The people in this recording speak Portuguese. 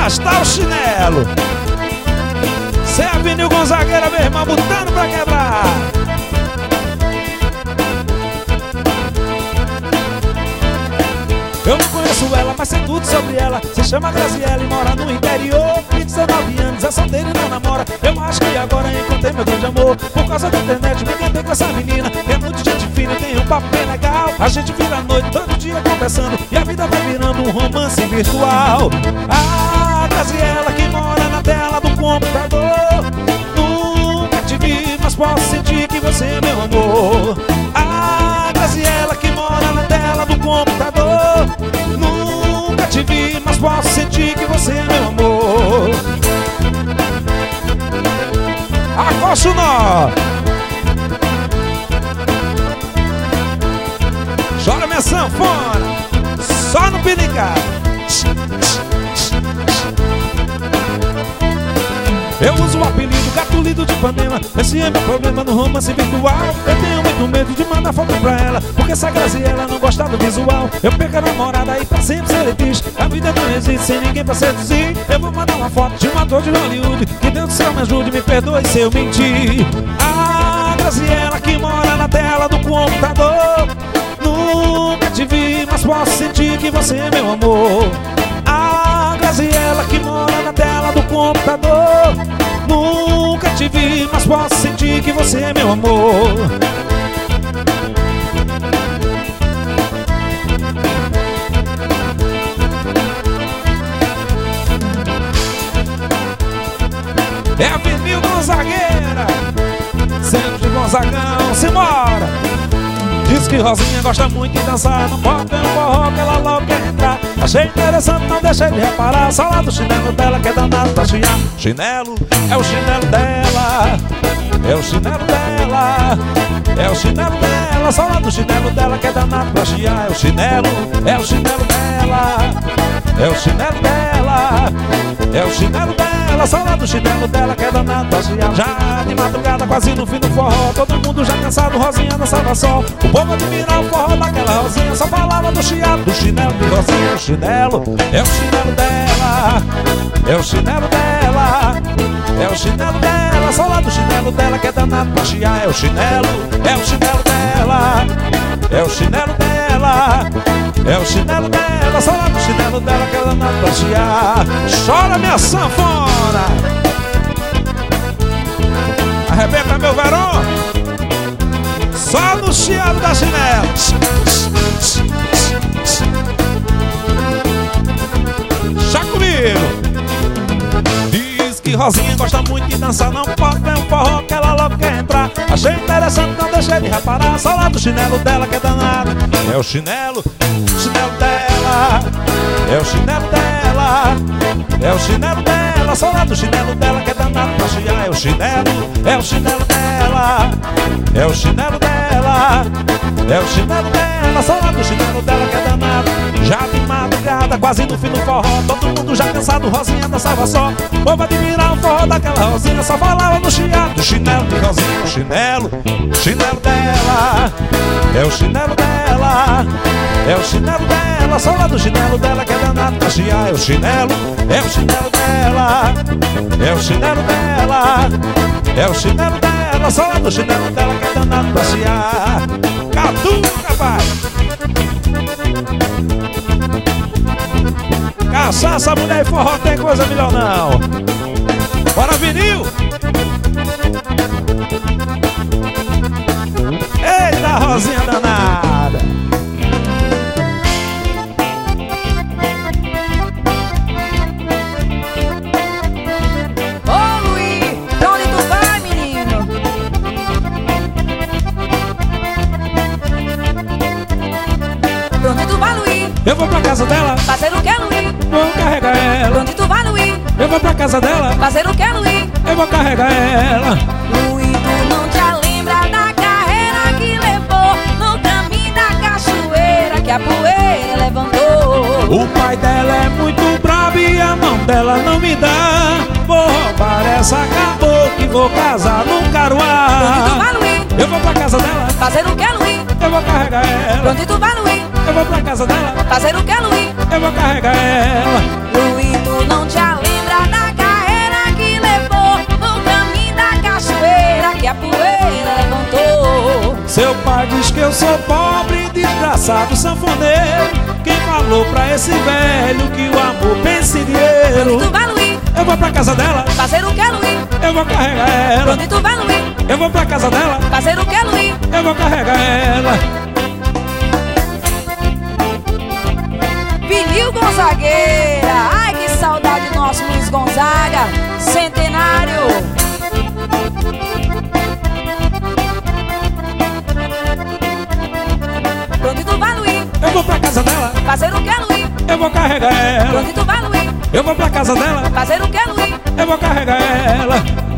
arrastar o chinelo. Cê é Avenil Gonzagueira, meu irmão, botando pra quebrar. Eu não conheço ela, mas sei tudo sobre ela. Se chama Graziella e mora no interior. 19 anos, é solteira e não namora. Eu acho que agora encontrei meu grande amor. Por causa da internet, me encantei com essa menina. É muito gente fina, tem um papo bem legal. A gente vira a noite, todo dia conversando. E a vida vai virando um romance virtual. Ah, Graziella que mora na tela do computador. Nunca te vi, mas posso sentir que você é meu amor. Ah, Graziella que mora na tela do computador. Nunca te vi, mas posso sentir que você é meu amor. Acosta o nó. Chora minha sanfona, só no pinicado. Eu uso o apelido Gato Lindo de Ipanema. Esse é meu problema no romance virtual. Eu tenho muito medo de mandar foto pra ela, porque se a Graziella não gostar do visual, eu perco a namorada e pra sempre ser triste. A vida não existe sem ninguém pra seduzir. Eu vou mandar uma foto de um ator de Hollywood. Que Deus do céu me ajude, me perdoe se eu mentir. Ah, Graziella que mora na tela do computador. Nunca te vi, mas posso sentir que você é meu amor. Ah, Graziella que mora na tela do computador. Nunca te vi, mas posso sentir que você é meu amor. É a Avenil Gonzagueira, centro de Gonzagão, simbora! Diz que Rosinha gosta muito de dançar. Não pode ver um forró que ela logo quer entrar. Achei interessante, não deixei de reparar. Só lá do chinelo dela que é danado pra chiar. Chinelo, é o chinelo dela. É o chinelo dela. É o chinelo dela. Só lá do chinelo dela que é danado pra chiar. É o chinelo dela. É o chinelo dela. É o chinelo dela. Só lá do chinelo dela que é danado pra chiar. Já de madrugada, quase no fim do forró, todo mundo já cansado, Rosinha dançava só. O povo admirava o forró daquela Rosinha, só falava do chiado, do chinelo de Rosinha. O chinelo, é o chinelo dela. É o chinelo dela. É o chinelo dela. Só lá do chinelo dela que é danado pra chiar. É o chinelo dela. É o chinelo dela. É o chinelo dela. Só lá do chinelo dela que é danado pra chiar. Chora minha sanfona, arrebenta meu verão, só no chiado da chinela. Já comigo. Diz que Rosinha gosta muito de dançar. Não pode ver um forró que ela logo quer entrar. Achei interessante, não deixei de reparar. Só lá do chinelo dela que é danado. É o chinelo dela. É o chinelo dela. É o chinelo dela. Só lá do chinelo dela que é danado pra chiar. É o chinelo dela. É o chinelo dela. É o chinelo dela. Só lá do chinelo dela que é danado. Já de madrugada, quase no fim do forró, todo mundo já cansado, Rosinha dançava só. O povo admirar o forró daquela Rosinha, só falava no chiado do chinelo de Rosinha. O chinelo dela. É o chinelo dela. É o chinelo dela. Só lá do chinelo dela que é danado pra chiar. É o chinelo dela. É o chinelo dela. É o chinelo dela. Só lá do chinelo dela que é danado pra chiar. Catuca, pai! Cachaça, mulher e forró tem coisa melhor não. Bora, vinil! Eita, Rosinha danada! Ô Luiz, pra onde tu vai, menino? Pra onde tu vai, Luiz? Eu vou pra casa dela. Fazer o que, Luiz? Vou carregar Pra ela. onde tu vai, Luiz? Eu vou pra casa dela. Fazer o que, Luiz? Eu vou carregar ela. Luiz, tu não te lembra da carreira que levou no caminho da cachoeira que a poeira levantou. O pai dela é muito bravo e a mão dela não me dá. Vou roubar essa cabocla e vou casar no Pra onde tu Caruá. vai, Luiz? Eu vou pra casa dela. Fazer o que, Luiz? Eu vou carregar Pra ela. onde tu vai, Luiz? Eu vou pra casa dela. Fazer o que, Luiz? Eu vou carregar ela. Luiz, tu não te lembra sou pobre, desgraçado, sanfoneiro. Quem falou pra esse velho que o amor pensa em dinheiro? Onde tu vai, Luiz? Eu vou pra casa dela. Fazer o que, Luiz? Eu vou carregar ela. Onde tu vai, Luiz? Eu vou pra casa dela. Fazer o que, Luiz? Eu vou carregar ela. Vinil Gonzagueira. Ai, que saudade do nosso Luiz Gonzaga, centenário. Onde tu vai, Luiz? Eu vou pra casa dela. Fazer o que, Luiz? Eu vou carregar ela. Onde tu vai, Luiz? Eu vou pra casa dela. Fazer o que, Luiz? Eu vou carregar ela.